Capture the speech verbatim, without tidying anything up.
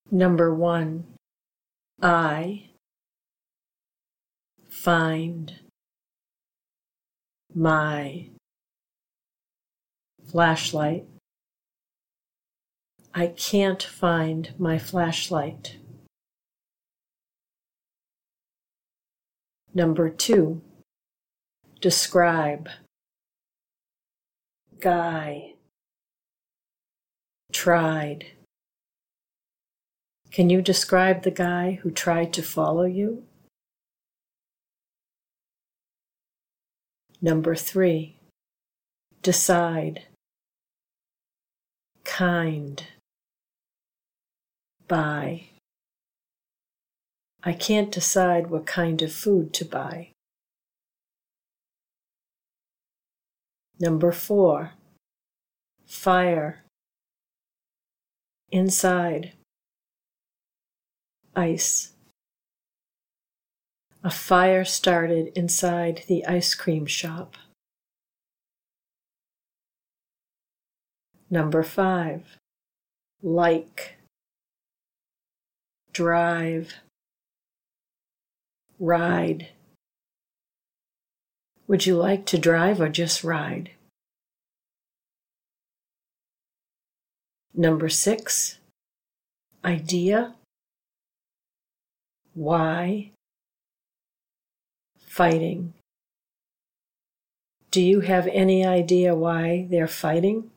Number one, I find my flashlight. I can't find my flashlight. Number two, describe. Guy tried. Can you describe the guy who tried to follow you? Number three, decide. Kind. Buy. I can't decide what kind of food to buy. Number four, fire. Inside. Ice. A fire started inside the ice cream shop. Number five, like. Drive. Ride. Would you like to drive or just ride? Number six, idea. Why? Fighting. Do you have any idea why they're fighting?